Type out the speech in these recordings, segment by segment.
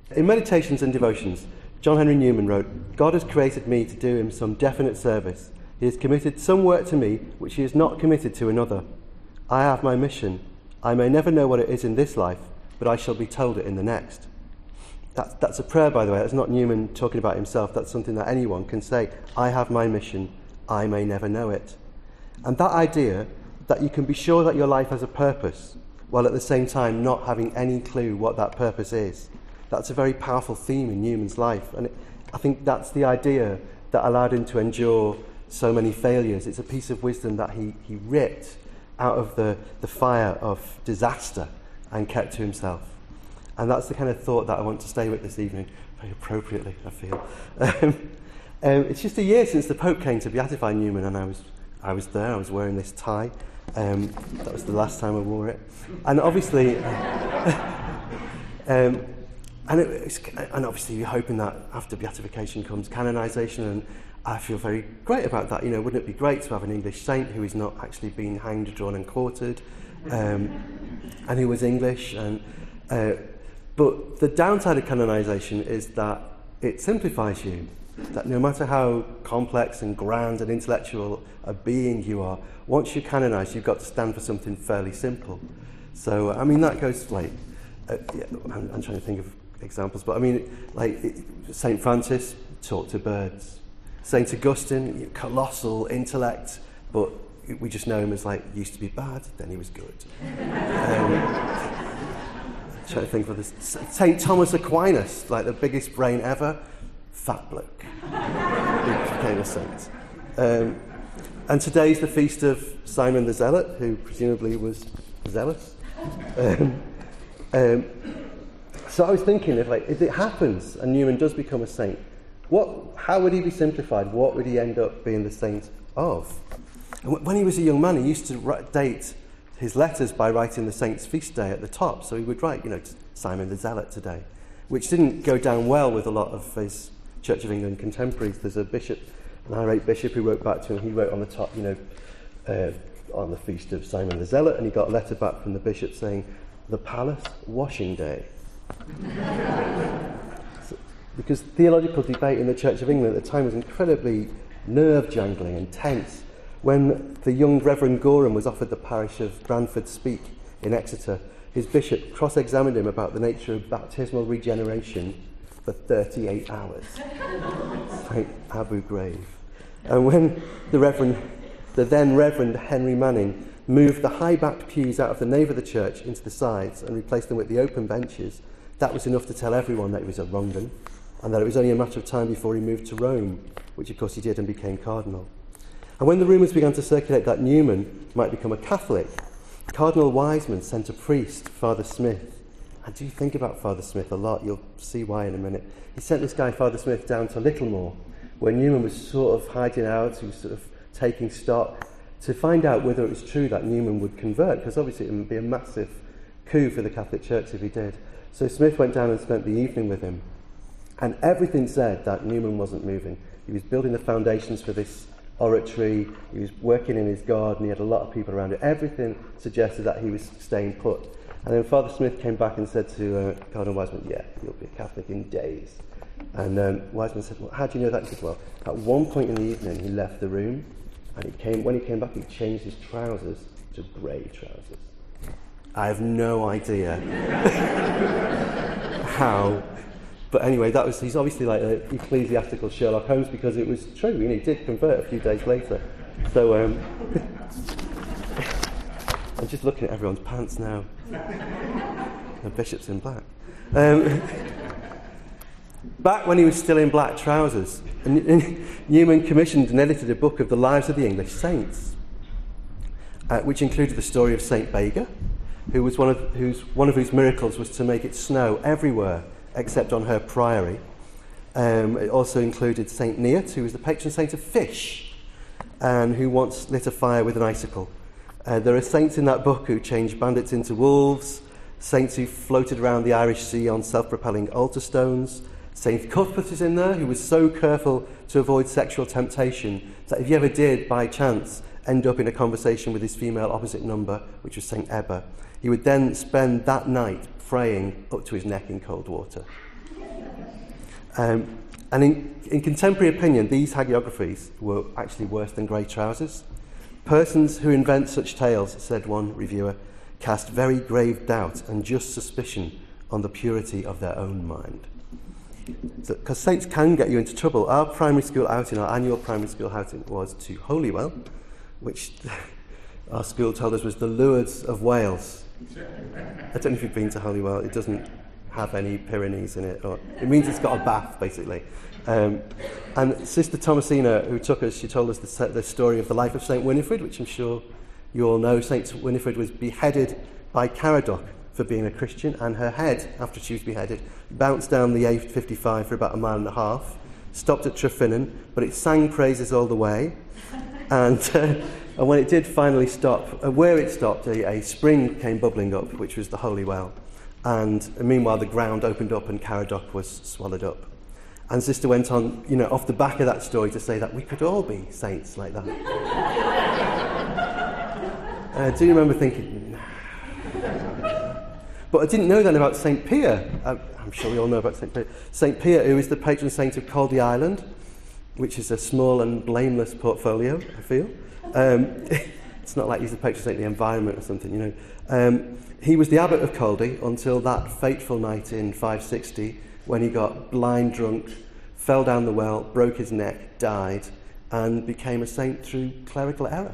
In Meditations and Devotions, John Henry Newman wrote, "God has created me to do him some definite service. He has committed some work to me which he has not committed to another. I have my mission. I may never know what it is in this life, but I shall be told it in the next." That's a prayer, by the way. That's not Newman talking about himself. That's something that anyone can say. I have my mission. I may never know it. And that idea that you can be sure that your life has a purpose, while at the same time not having any clue what that purpose is, that's a very powerful theme in Newman's life. And I think that's the idea that allowed him to endure so many failures. It's a piece of wisdom that he ripped out of the fire of disaster and kept to himself. And that's the kind of thought that I want to stay with this evening, very appropriately, I feel. It's just a year since the Pope came to beatify Newman, and I was there. I was wearing this tie. That was the last time I wore it. And obviously, and obviously, you're hoping that after beatification comes canonisation, and I feel very great about that. You know, wouldn't it be great to have an English saint who is not actually being hanged, drawn, and quartered, and who was English? But the downside of canonisation is that it simplifies you. That no matter how complex and grand and intellectual a being you are, once you're canonised, you've got to stand for something fairly simple. So, I mean, that goes like, I'm trying to think of examples, but I mean, like St. Francis talked to birds. St. Augustine, colossal intellect, but we just know him as like, used to be bad, then he was good. Trying to think of this. St. Thomas Aquinas, like the biggest brain ever, fat bloke. He became a saint. And today's the feast of Simon the Zealot, who presumably was zealous. So I was thinking, if it happens and Newman does become a saint, how would he be simplified? What would he end up being the saint of? And when he was a young man, he used to date his letters by writing the saint's feast day at the top. So he would write, Simon the Zealot today, which didn't go down well with a lot of his Church of England contemporaries. There's a bishop, an irate bishop, who wrote back to him. He wrote on the top, on the feast of Simon the Zealot, and he got a letter back from the bishop saying, "The palace washing day." Because theological debate in the Church of England at the time was incredibly nerve-jangling and tense. When the young Reverend Gorham was offered the parish of Branford Speke in Exeter, his bishop cross-examined him about the nature of baptismal regeneration for 38 hours. St. Abu Ghraib. And when the then Reverend Henry Manning moved the high-backed pews out of the nave of the church into the sides and replaced them with the open benches, that was enough to tell everyone that he was a wrong 'un, and that it was only a matter of time before he moved to Rome, which of course he did and became cardinal. And when the rumours began to circulate that Newman might become a Catholic, Cardinal Wiseman sent a priest, Father Smith. And do you think about Father Smith a lot? You'll see why in a minute. He sent this guy, Father Smith, down to Littlemore, where Newman was sort of hiding out, he was sort of taking stock, to find out whether it was true that Newman would convert, because obviously it would be a massive coup for the Catholic Church if he did. So Smith went down and spent the evening with him. And everything said that Newman wasn't moving. He was building the foundations for this oratory, he was working in his garden, he had a lot of people around it. Everything suggested that he was staying put. And then Father Smith came back and said to Cardinal Wiseman, "Yeah, you'll be a Catholic in days." And Wiseman said, "Well, how do you know that?" He said, "Well, at one point in the evening he left the room, and when he came back he changed his trousers to grey trousers." I have no idea how. But anyway, he's obviously like an ecclesiastical Sherlock Holmes, because it was true, he did convert a few days later. So, I'm just looking at everyone's pants now. The bishop's in black. Back when he was still in black trousers, Newman commissioned and edited a book of the lives of the English saints, which included the story of St. Bega, who was one of whose miracles was to make it snow everywhere except on her priory. It also included St. Neot, who was the patron saint of fish, and who once lit a fire with an icicle. There are saints in that book who changed bandits into wolves, saints who floated around the Irish Sea on self-propelling altar stones. St. Cuthbert is in there, who was so careful to avoid sexual temptation that if he ever did, by chance, end up in a conversation with his female opposite number, which was St. Ebba, he would then spend that night praying up to his neck in cold water. And in contemporary opinion, these hagiographies were actually worse than grey trousers. Persons who invent such tales, said one reviewer, cast very grave doubt and just suspicion on the purity of their own mind. Because saints can get you into trouble. Our primary school outing, our annual primary school outing, was to Holywell, which our school told us was the Lourdes of Wales. I don't know if you've been to Holywell. It doesn't have any Pyrenees in it. Or it means it's got a bath, basically. And Sister Thomasina, who took us, she told us the story of the life of St. Winifred, which I'm sure you all know. St. Winifred was beheaded by Caradoc for being a Christian, and her head, after she was beheaded, bounced down the A55 for about a mile and a half, stopped at Tryffinon, but it sang praises all the way. And when it did finally stop, where it stopped, a spring came bubbling up, which was the Holy Well. And meanwhile, the ground opened up and Caradoc was swallowed up. And Sister went on, off the back of that story to say that we could all be saints like that. Do you remember thinking, nah. But I didn't know then about St. Pier. I'm sure we all know about St. Pier. St. Pier, who is the patron saint of Caldy Island, which is a small and blameless portfolio, I feel. It's not like he's the patron saint of the environment or something, He was the abbot of Caldy until that fateful night in 560 when he got blind drunk, fell down the well, broke his neck, died, and became a saint through clerical error,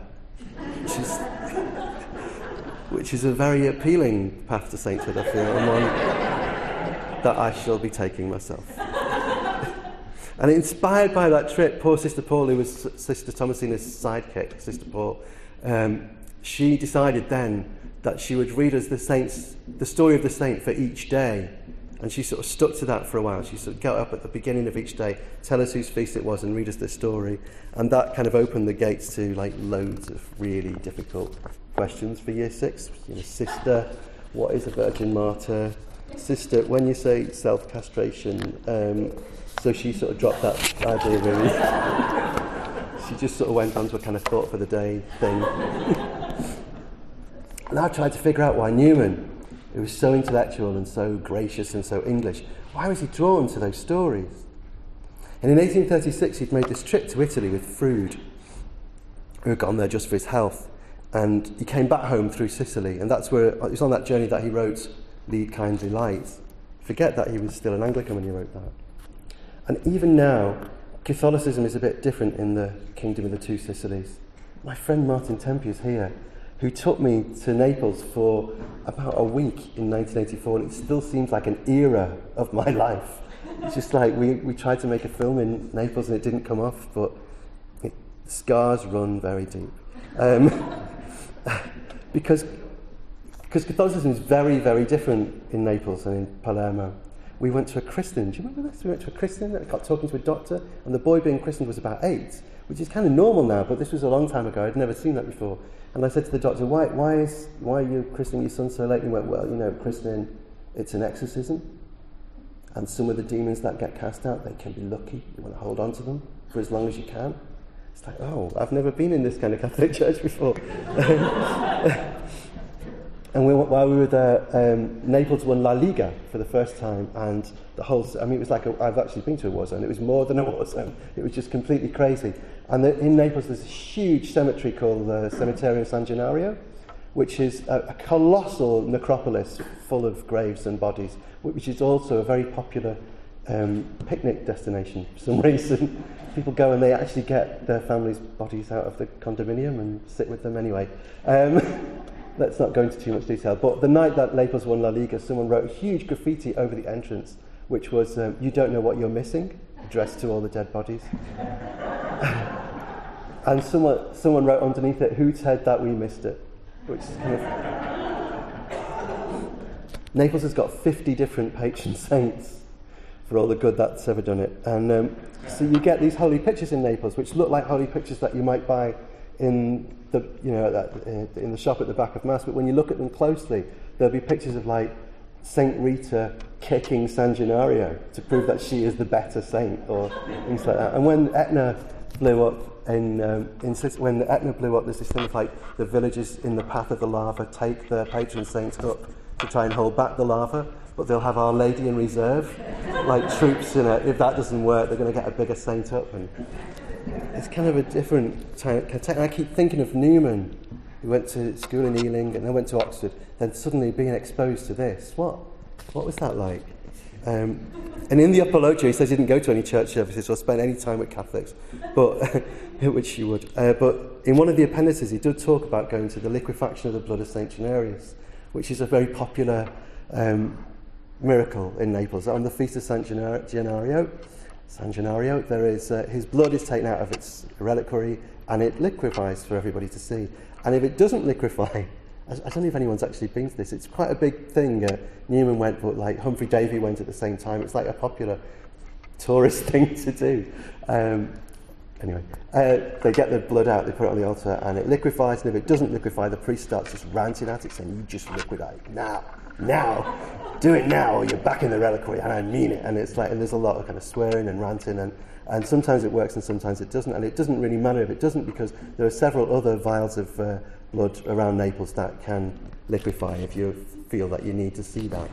which is a very appealing path to sainthood, I feel, and one that I shall be taking myself. And inspired by that trip, poor Sister Paul, who was Sister Thomasina's sidekick, Sister Paul, she decided then that she would read us the story of the saint for each day. And she sort of stuck to that for a while. She sort of got up at the beginning of each day, tell us whose feast it was, and read us the story. And that kind of opened the gates to loads of really difficult questions for Year 6. Sister, what is a virgin martyr? Sister, when you say self-castration, so she sort of dropped that idea really. She just sort of went on to a kind of thought for the day thing. And I tried to figure out why Newman, who was so intellectual and so gracious and so English, why was he drawn to those stories? And in 1836 he'd made this trip to Italy with Froude, who had gone there just for his health. And he came back home through Sicily, and that's where it was on that journey that he wrote Lead Kindly Light. Forget that he was still an Anglican when he wrote that. And even now, Catholicism is a bit different in the Kingdom of the Two Sicilies. My friend Martin Tempe is here, who took me to Naples for about a week in 1984, and it still seems like an era of my life. It's just like we tried to make a film in Naples and it didn't come off, but scars run very deep. Because Catholicism is very, very different in Naples and in Palermo. We went to a christening. Do you remember this? We went to a christening and I got talking to a doctor, and the boy being christened was about 8, which is kind of normal now, but this was a long time ago. I'd never seen that before. And I said to the doctor, why are you christening your son so late? And he went, well, christening, it's an exorcism. And some of the demons that get cast out, they can be lucky. You want to hold on to them for as long as you can. It's like, oh, I've never been in this kind of Catholic church before. And while we were there, Naples won La Liga for the first time, and the whole, it was like, I've actually been to a war zone, it was more than a war zone, it was just completely crazy. And in Naples there's a huge cemetery called the Cementerio San Gennaro, which is a colossal necropolis full of graves and bodies, which is also a very popular picnic destination for some reason. People go and they actually get their families' bodies out of the condominium and sit with them anyway. Let's not go into too much detail, but the night that Naples won La Liga, someone wrote a huge graffiti over the entrance, which was, you don't know what you're missing, addressed to all the dead bodies. And someone wrote underneath it, who said that we missed it? Which is kind of... Naples has got 50 different patron saints for all the good that's ever done it. And so you get these holy pictures in Naples, which look like holy pictures that you might buy in the shop at the back of Mass, but when you look at them closely, there'll be pictures of Saint Rita kicking San Gennaro to prove that she is the better saint, or things like that. And when Etna blew up when Etna blew up, there's this thing of the villagers in the path of the lava take their patron saints up to try and hold back the lava, but they'll have Our Lady in reserve, like troops. If that doesn't work, they're going to get a bigger saint up. And it's kind of a different type. I keep thinking of Newman, who went to school in Ealing and then went to Oxford, then suddenly being exposed to this. What was that like? And in the Apologia, he says he didn't go to any church services or spend any time with Catholics, but which he would. But in one of the appendices, he did talk about going to the liquefaction of the blood of St. Janarius, which is a very popular miracle in Naples. On the feast of San Gennaro, there is his blood is taken out of its reliquary and it liquefies for everybody to see. And if it doesn't liquefy, I don't know if anyone's actually been to this. It's quite a big thing. Newman went, but like Humphrey Davy went at the same time. It's like a popular tourist thing to do. Anyway, they get the blood out, they put it on the altar, and it liquefies. And if it doesn't liquefy, the priest starts just ranting at it, saying, "You just liquefy now, do it now, or you're back in the reliquary, and I mean it." And it's like, and there's a lot of kind of swearing and ranting, and sometimes it works and sometimes it doesn't. And it doesn't really matter if it doesn't, because there are several other vials of blood around Naples that can liquefy if you feel that you need to see that.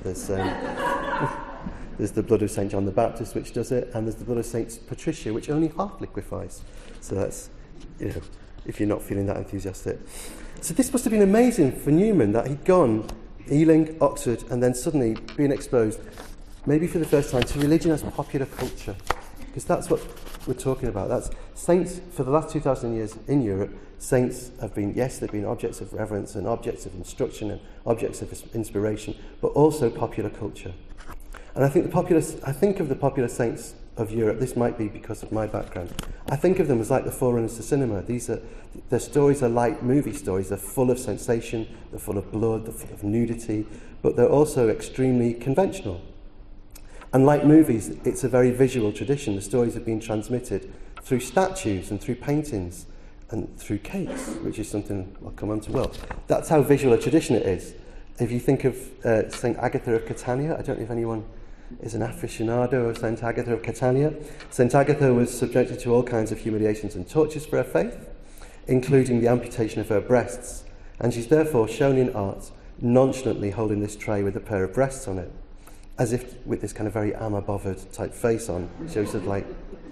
There's the blood of St. John the Baptist, which does it, and there's the blood of St. Patricia, which only half liquefies. So that's, if you're not feeling that enthusiastic. So this must have been amazing for Newman, that he'd gone Ealing, Oxford, and then suddenly being exposed, maybe for the first time, to religion as popular culture. Because that's what we're talking about. That's saints, for the last 2,000 years in Europe, saints have been, yes, they've been objects of reverence and objects of instruction and objects of inspiration, but also popular culture. And I think of the popular saints of Europe, this might be because of my background, I think of them as like the forerunners to cinema. Their stories are like movie stories. They're full of sensation, they're full of blood, they're full of nudity, but they're also extremely conventional. And like movies, it's a very visual tradition. The stories have been transmitted through statues and through paintings and through cakes, which is something I'll come on to. Well, that's how visual a tradition it is. If you think of St. Agatha of Catania, I don't know if anyone is an aficionado of St. Agatha of Catania. St. Agatha was subjected to all kinds of humiliations and tortures for her faith, including the amputation of her breasts, and she's therefore shown in art nonchalantly holding this tray with a pair of breasts on it, as if with this kind of very Amma Bothered type face on. So sort of like,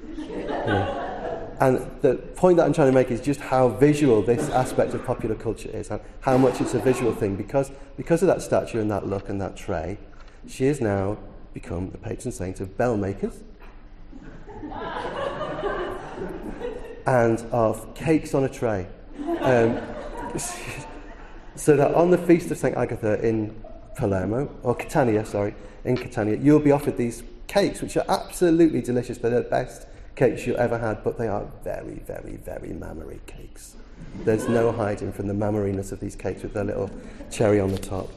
And the point that I'm trying to make is just how visual this aspect of popular culture is, and how much it's a visual thing. Because of that statue and that look and that tray, she has now become the patron saint of bell makers and of cakes on a tray. So that on the feast of St. Agatha in Catania, you'll be offered these cakes, which are absolutely delicious. They're the best cakes you ever had, but they are very, very, very mammary cakes. There's no hiding from the mammariness of these cakes with their little cherry on the top.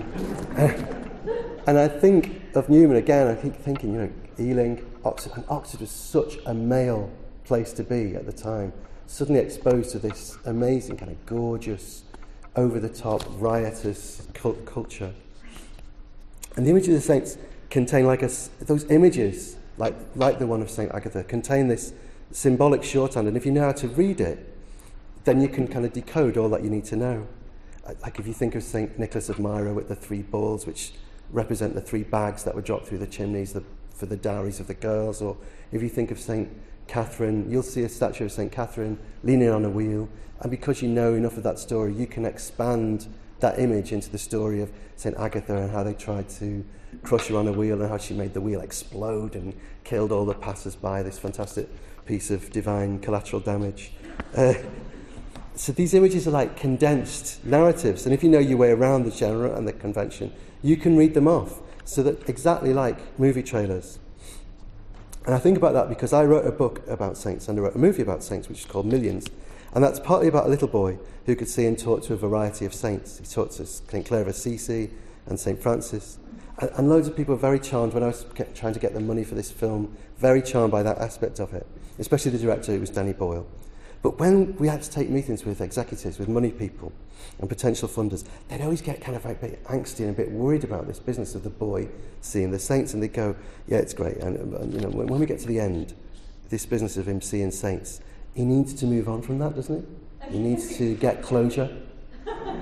And I think of Newman again, I keep thinking, Ealing, Oxford, and Oxford was such a male place to be at the time, suddenly exposed to this amazing, kind of gorgeous, over-the-top, riotous culture. And the images of the saints contain those images, like the one of St. Agatha, contain this symbolic shorthand, and if you know how to read it, then you can kind of decode all that you need to know. Like if you think of St. Nicholas of Myra with the 3 balls, which represent the 3 bags that were dropped through the chimneys for the dowries of the girls, or if you think of St. Catherine, you'll see a statue of St. Catherine leaning on a wheel, and because you know enough of that story, you can expand that image into the story of St. Agatha and how they tried to crush her on a wheel and how she made the wheel explode and killed all the passers-by, this fantastic piece of divine collateral damage. So these images are like condensed narratives, and if you know your way around the genre and the convention, you can read them off, so that exactly like movie trailers. And I think about that because I wrote a book about saints and I wrote a movie about saints, which is called Millions, and that's partly about a little boy who could see and talk to a variety of saints. He talked to St. Clare of Assisi and St. Francis, and loads of people were very charmed when I was trying to get the money for this film, very charmed by that aspect of it, especially the director, who was Danny Boyle. But when we had to take meetings with executives, with money people and potential funders, they'd always get kind of a bit angsty and a bit worried about this business of the boy seeing the saints, and they'd go, yeah, it's great, and when we get to the end, this business of him seeing saints, he needs to move on from that, doesn't he? He needs to get closure.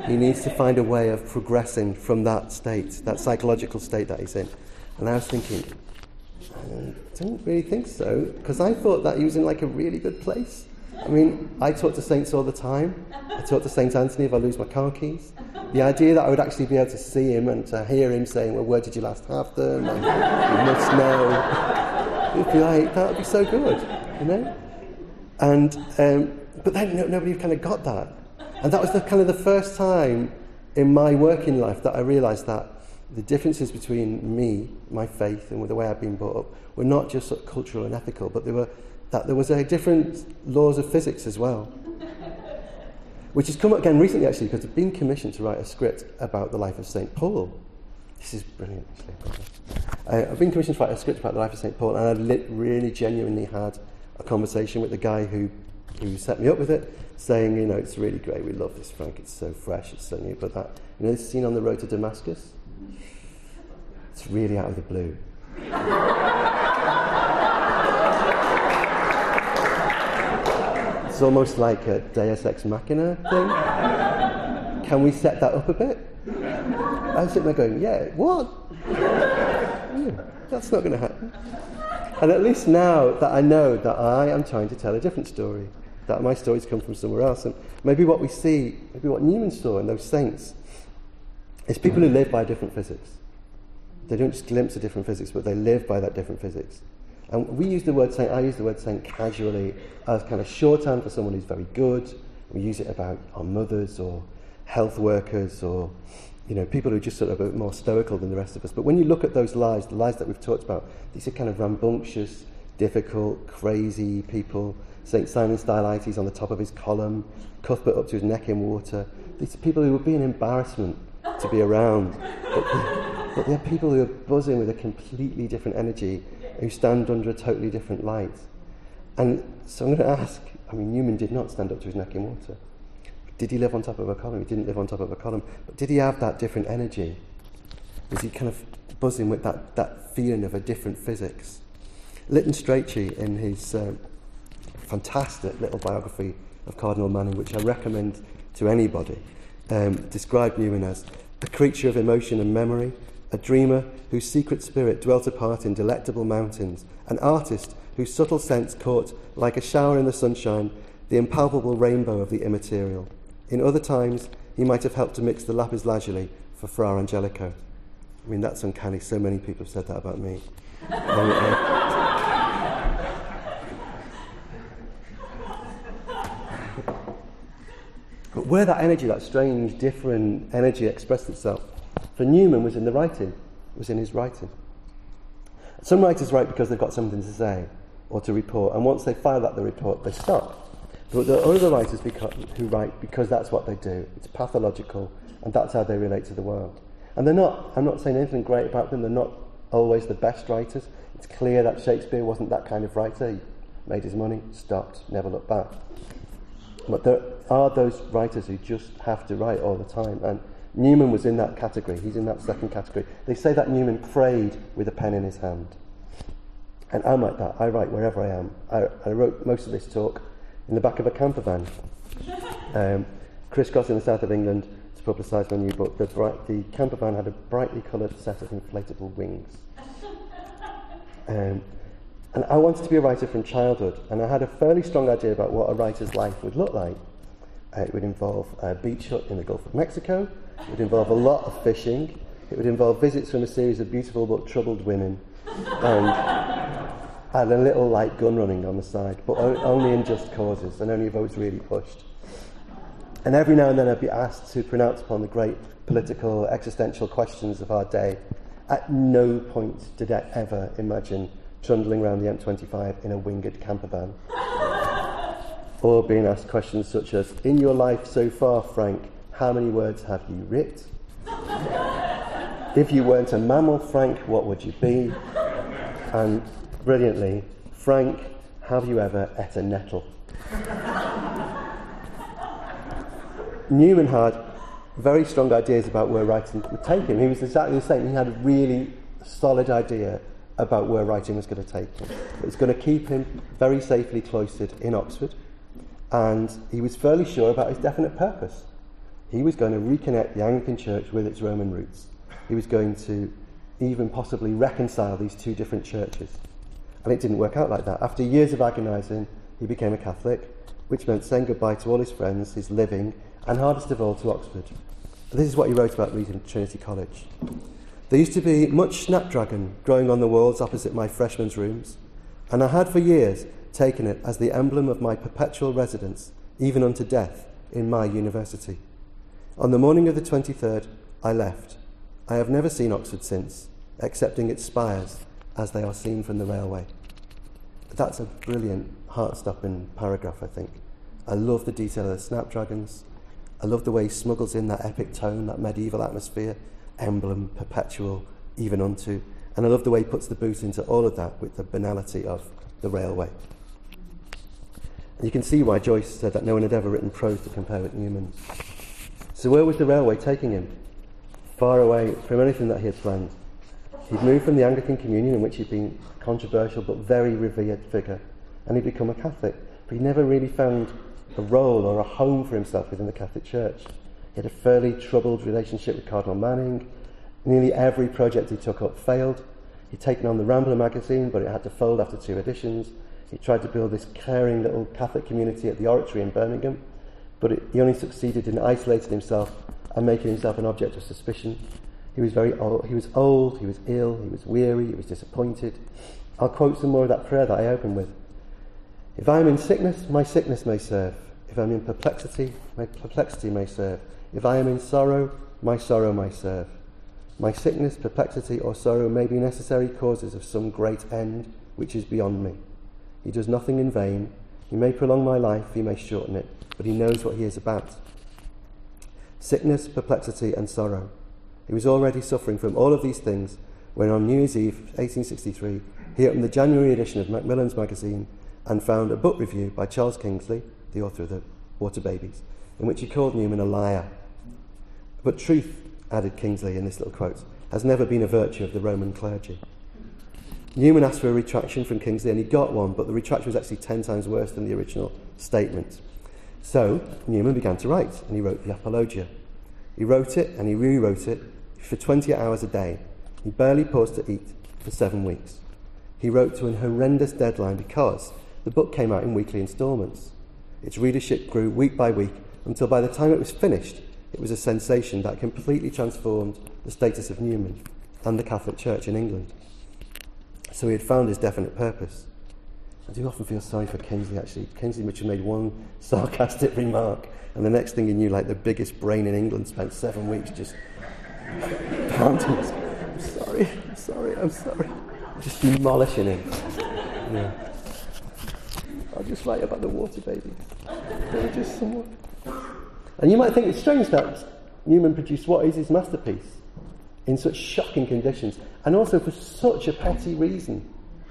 He needs to find a way of progressing from that state, that psychological state that he's in. And I was thinking, I don't really think so, because I thought that he was in like a really good place. I mean, I talk to saints all the time. I talk to St. Anthony if I lose my car keys. The idea that I would actually be able to see him and to hear him saying, well, where did you last have them? And you must know. It'd be like, that would be so good, you know? And, but then nobody kind of got that. And that was the first time in my working life that I realised that the differences between me, my faith, and the way I'd been brought up were not just sort of cultural and ethical, but there was a different laws of physics as well. Which has come up again recently, actually, because I've been commissioned to write a script about the life of St. Paul. This is brilliant, actually. I've been commissioned to write a script about the life of St. Paul, and I've really genuinely had a conversation with the guy who set me up with it, saying, you know, it's really great, we love this, Frank, it's so fresh, it's so new, but that, you know, this scene on the road to Damascus, it's really out of the blue. It's almost like a Deus Ex Machina thing. Can we set that up a bit? I'm sitting there going, yeah, what? Yeah, that's not going to happen. And at least now that I know that I am trying to tell a different story, that my stories come from somewhere else, and maybe what we see, maybe what Newman saw in those saints, is people who live by different physics. They don't just glimpse a different physics, but they live by that different physics. And we use the word saint, I use the word saint casually as kind of shorthand for someone who's very good. We use it about our mothers or health workers or, you know, people who are just sort of a bit more stoical than the rest of us. But when you look at those lives, the lives that we've talked about, these are kind of rambunctious, difficult, crazy people. St. Simon Stylites on the top of his column, Cuthbert up to his neck in water. These are people who would be an embarrassment to be around. But they're people who are buzzing with a completely different energy, who stand under a totally different light. And so I'm going to ask, I mean, Newman did not stand up to his neck in water. Did he live on top of a column? He didn't live on top of a column. But did he have that different energy? Was he kind of buzzing with that feeling of a different physics? Lytton Strachey, in his fantastic little biography of Cardinal Manning, which I recommend to anybody, described Newman as a creature of emotion and memory, a dreamer whose secret spirit dwelt apart in delectable mountains, an artist whose subtle sense caught, like a shower in the sunshine, the impalpable rainbow of the immaterial. In other times, he might have helped to mix the lapis lazuli for Fra Angelico. I mean, that's uncanny. So many people have said that about me. But where that energy, that strange, different energy expressed itself, for Newman was in the writing, was in his writing. Some writers write because they've got something to say or to report, and once they file out the report, they stop. But there are other writers who write because that's what they do. It's pathological, and that's how they relate to the world. And they're not, I'm not saying anything great about them, they're not always the best writers. It's clear that Shakespeare wasn't that kind of writer. He made his money, stopped, never looked back. But there are those writers who just have to write all the time, and Newman was in that category. He's in that second category. They say that Newman prayed with a pen in his hand. And I'm like that. I write wherever I am. I wrote most of this talk in the back of a camper van, crisscrossing the south of England to publicise my new book. The camper van had a brightly coloured set of inflatable wings. And I wanted to be a writer from childhood, and I had a fairly strong idea about what a writer's life would look like. It would involve a beach hut in the Gulf of Mexico. It would involve a lot of fishing. It would involve visits from a series of beautiful but troubled women, and a little light gun running on the side, but only in just causes, and only if I was really pushed. And every now and then I'd be asked to pronounce upon the great political, existential questions of our day. At no point did I ever imagine trundling around the M25 in a winged camper van, or being asked questions such as, in your life so far, Frank, how many words have you writ? If you weren't a mammal, Frank, what would you be? And brilliantly, Frank, have you ever ate a nettle? Newman had very strong ideas about where writing would take him. He was exactly the same. He had a really solid idea about where writing was going to take him. It was going to keep him very safely cloistered in Oxford, and he was fairly sure about his definite purpose. He was going to reconnect the Anglican Church with its Roman roots. He was going to even possibly reconcile these two different churches. And it didn't work out like that. After years of agonising, he became a Catholic, which meant saying goodbye to all his friends, his living, and hardest of all, to Oxford. This is what he wrote about reading Trinity College. There used to be much snapdragon growing on the walls opposite my freshmen's rooms, and I had for years taken it as the emblem of my perpetual residence, even unto death, in my university. On the morning of the 23rd, I left. I have never seen Oxford since, excepting its spires as they are seen from the railway. That's a brilliant, heart-stopping paragraph, I think. I love the detail of the snapdragons. I love the way he smuggles in that epic tone, that medieval atmosphere, emblem, perpetual, even unto. And I love the way he puts the boot into all of that with the banality of the railway. And you can see why Joyce said that no one had ever written prose to compare with Newman. So where was the railway taking him? Far away from anything that he had planned. He'd moved from the Anglican Communion, in which he'd been a controversial but very revered figure, and he'd become a Catholic. But he never really found a role or a home for himself within the Catholic Church. He had a fairly troubled relationship with Cardinal Manning. Nearly every project he took up failed. He'd taken on the Rambler magazine, but it had to fold after 2 editions. He tried to build this caring little Catholic community at the Oratory in Birmingham, but he only succeeded in isolating himself and making himself an object of suspicion. He was very old, he was ill, he was weary, he was disappointed. I'll quote some more of that prayer that I opened with. If I am in sickness, my sickness may serve. If I am in perplexity, my perplexity may serve. If I am in sorrow, my sorrow may serve. My sickness, perplexity, or sorrow may be necessary causes of some great end which is beyond me. He does nothing in vain. He may prolong my life, he may shorten it, but he knows what he is about. Sickness, perplexity, and sorrow. He was already suffering from all of these things when on New Year's Eve, 1863, he opened the January edition of Macmillan's magazine and found a book review by Charles Kingsley, the author of The Water Babies, in which he called Newman a liar. But truth, added Kingsley in this little quote, has never been a virtue of the Roman clergy. Newman asked for a retraction from Kingsley and he got one, but the retraction was actually 10 times worse than the original statement. So Newman began to write, and he wrote the Apologia. He wrote it and he rewrote it for 20 hours a day. He barely paused to eat for 7 weeks. He wrote to an horrendous deadline because the book came out in weekly instalments. Its readership grew week by week until by the time it was finished, it was a sensation that completely transformed the status of Newman and the Catholic Church in England. So he had found his definite purpose. I do often feel sorry for Kingsley, actually. Kingsley Mitchell made one sarcastic remark, and the next thing he knew, like the biggest brain in England spent 7 weeks just pounding us. I'm sorry. Just demolishing him. Yeah. I'll just write about the Water Babies. They were just somewhat. And you might think it's strange that Newman produced what is his masterpiece in such shocking conditions, and also for such a petty reason.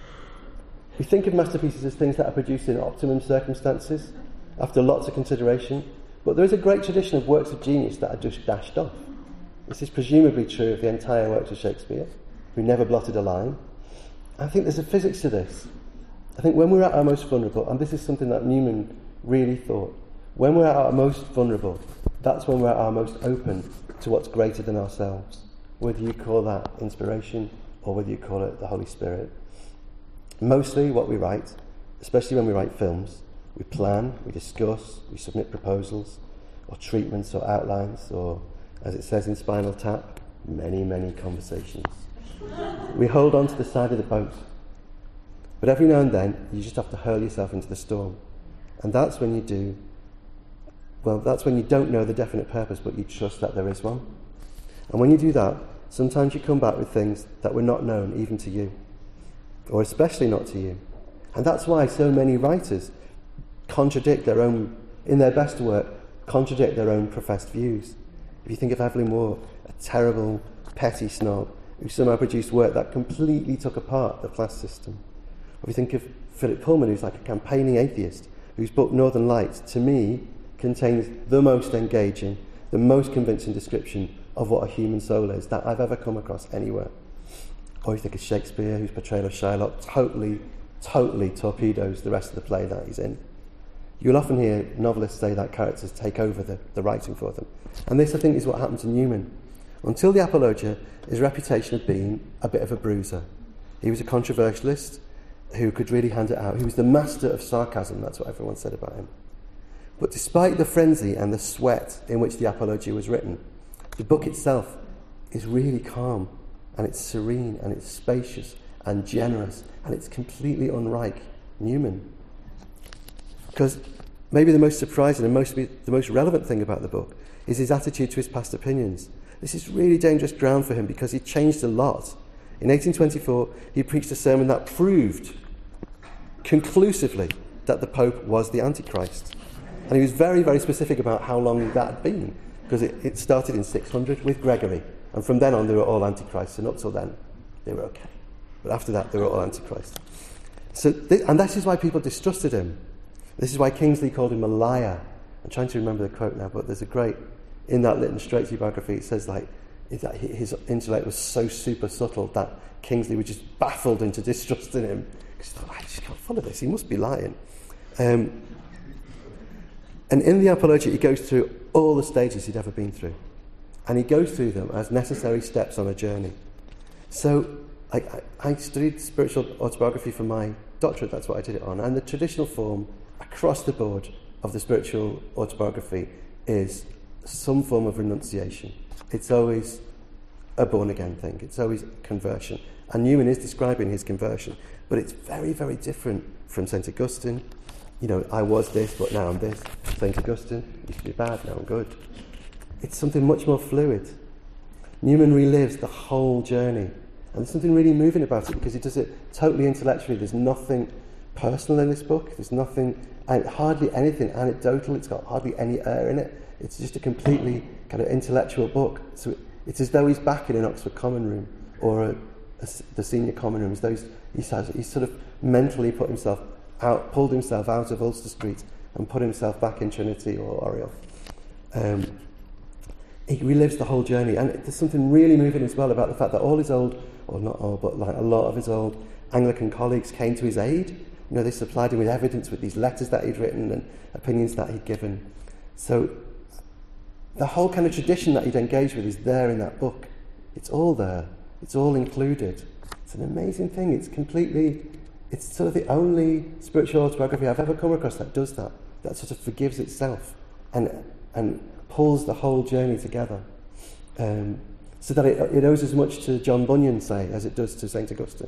We think of masterpieces as things that are produced in optimum circumstances, after lots of consideration, but there is a great tradition of works of genius that are just dashed off. This is presumably true of the entire works of Shakespeare, who never blotted a line. I think there's a physics to this. I think when we're at our most vulnerable, and this is something that Newman really thought, when we're at our most vulnerable, that's when we're at our most open to what's greater than ourselves, whether you call that inspiration or whether you call it the Holy Spirit. Mostly what we write, especially when we write films, we plan, we discuss, we submit proposals or treatments or outlines or, as it says in Spinal Tap, many, many conversations. We hold on to the side of the boat. But every now and then, you just have to hurl yourself into the storm. And that's when you don't know the definite purpose, but you trust that there is one. And when you do that, sometimes you come back with things that were not known even to you, or especially not to you. And that's why so many writers contradict their own, in their best work, contradict their own professed views. If you think of Evelyn Waugh, a terrible, petty snob, who somehow produced work that completely took apart the class system. Or if you think of Philip Pullman, who's like a campaigning atheist, whose book Northern Lights, to me, contains the most engaging, the most convincing description of what a human soul is that I've ever come across anywhere. Or you think of Shakespeare, whose portrayal of Shylock totally torpedoes the rest of the play that he's in. You'll often hear novelists say that characters take over the writing for them. And this, I think, is what happened to Newman. Until the Apologia, his reputation had been a bit of a bruiser. He was a controversialist who could really hand it out. He was the master of sarcasm, that's what everyone said about him. But despite the frenzy and the sweat in which the Apologia was written, the book itself is really calm, and it's serene, and it's spacious, and generous, and it's completely unlike Newman. Because maybe the most surprising and the most relevant thing about the book is his attitude to his past opinions. This is really dangerous ground for him because he changed a lot. In 1824, he preached a sermon that proved conclusively that the Pope was the Antichrist. And he was very, very specific about how long that had been, because it started in 600 with Gregory. And from then on, they were all Antichrists, and up till then, they were okay. But after that, they were all Antichrists. And this is why people distrusted him. This is why Kingsley called him a liar. I'm trying to remember the quote now, but there's a great, in that Lytton Strachey biography, it says that his intellect was so super subtle that Kingsley was just baffled into distrusting him. Because he thought, I just can't follow this, he must be lying. And in the Apologia, he goes through all the stages he'd ever been through. And he goes through them as necessary steps on a journey. So I studied spiritual autobiography for my doctorate, that's what I did it on. And the traditional form across the board of the spiritual autobiography is some form of renunciation. It's always a born-again thing. It's always conversion. And Newman is describing his conversion. But it's very, very different from St. Augustine. You know, I was this, but now I'm this. St. Augustine used to be bad, now I'm good. It's something much more fluid. Newman relives the whole journey. And there's something really moving about it because he does it totally intellectually. There's nothing personal in this book. There's nothing, hardly anything anecdotal. It's got hardly any air in it. It's just a completely kind of intellectual book. So it's as though he's back in an Oxford Common Room or the senior Common Room. As though he's sort of mentally pulled himself out of Ulster Street and put himself back in Trinity or Oriel. He relives the whole journey, and there's something really moving as well about the fact that all his old, or not all, but like a lot of his old Anglican colleagues came to his aid. You know, they supplied him with evidence with these letters that he'd written and opinions that he'd given. So the whole kind of tradition that he'd engaged with is there in that book. It's all there. It's all included. It's an amazing thing. It's sort of the only spiritual autobiography I've ever come across that does that sort of forgives itself and pulls the whole journey together. So that it owes as much to John Bunyan, say, as it does to St. Augustine.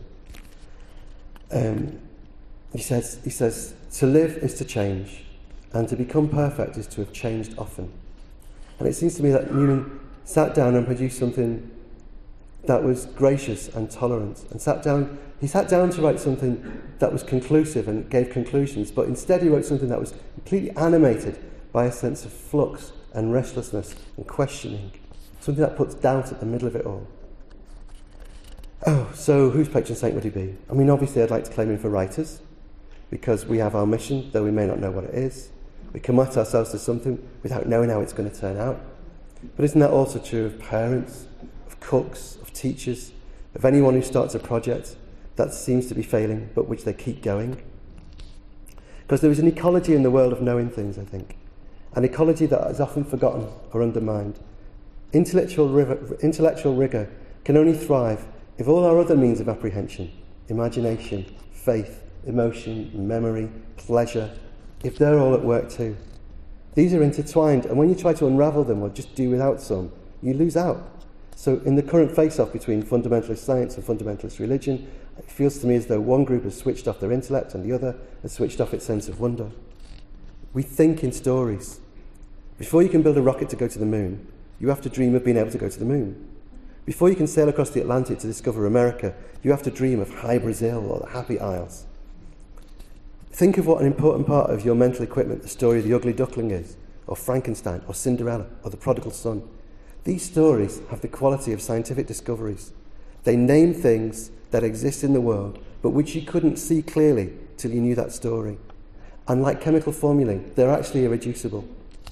He says, to live is to change, and to become perfect is to have changed often. And it seems to me that Newman sat down and produced something that was gracious and tolerant, and he sat down to write something that was conclusive and gave conclusions, but instead he wrote something that was completely animated by a sense of flux and restlessness and questioning, something that puts doubt at the middle of it all. Oh, so whose patron saint would he be? I mean, obviously I'd like to claim him for writers, because we have our mission, though we may not know what it is. We commit ourselves to something without knowing how it's going to turn out. But isn't that also true of parents, of cooks, of teachers, of anyone who starts a project that seems to be failing, but which they keep going? Because there is an ecology in the world of knowing things, I think. An ecology that is often forgotten or undermined. Intellectual rigour can only thrive if all our other means of apprehension, imagination, faith, emotion, memory, pleasure, if they're all at work too. These are intertwined, and when you try to unravel them or just do without some, you lose out. So in the current face-off between fundamentalist science and fundamentalist religion, it feels to me as though one group has switched off their intellect and the other has switched off its sense of wonder. We think in stories. Before you can build a rocket to go to the moon, you have to dream of being able to go to the moon. Before you can sail across the Atlantic to discover America, you have to dream of High Brazil or the Happy Isles. Think of what an important part of your mental equipment the story of the Ugly Duckling is, or Frankenstein, or Cinderella, or the Prodigal Son. These stories have the quality of scientific discoveries. They name things that exist in the world, but which you couldn't see clearly till you knew that story. And like chemical formulae, they're actually irreducible.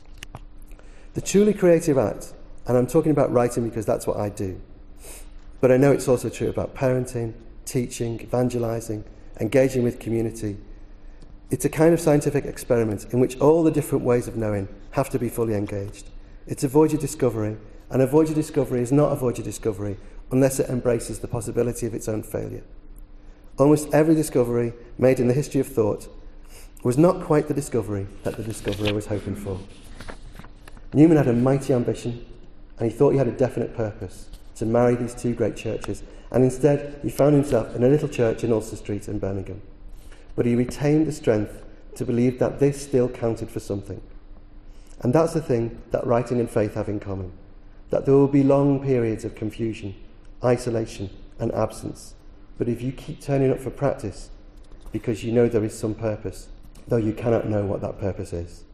The truly creative act, and I'm talking about writing because that's what I do, but I know it's also true about parenting, teaching, evangelising, engaging with community, It's a kind of scientific experiment in which all the different ways of knowing have to be fully engaged. It's a voyage of discovery, and a voyage of discovery is not a voyage of discovery unless it embraces the possibility of its own failure. Almost every discovery made in the history of thought was not quite the discovery that the discoverer was hoping for. Newman had a mighty ambition, and he thought he had a definite purpose, to marry these two great churches, and instead he found himself in a little church in Ulster Street in Birmingham. But he retained the strength to believe that this still counted for something. And that's the thing that writing and faith have in common, that there will be long periods of confusion, isolation and absence. But if you keep turning up for practice, because you know there is some purpose, though you cannot know what that purpose is.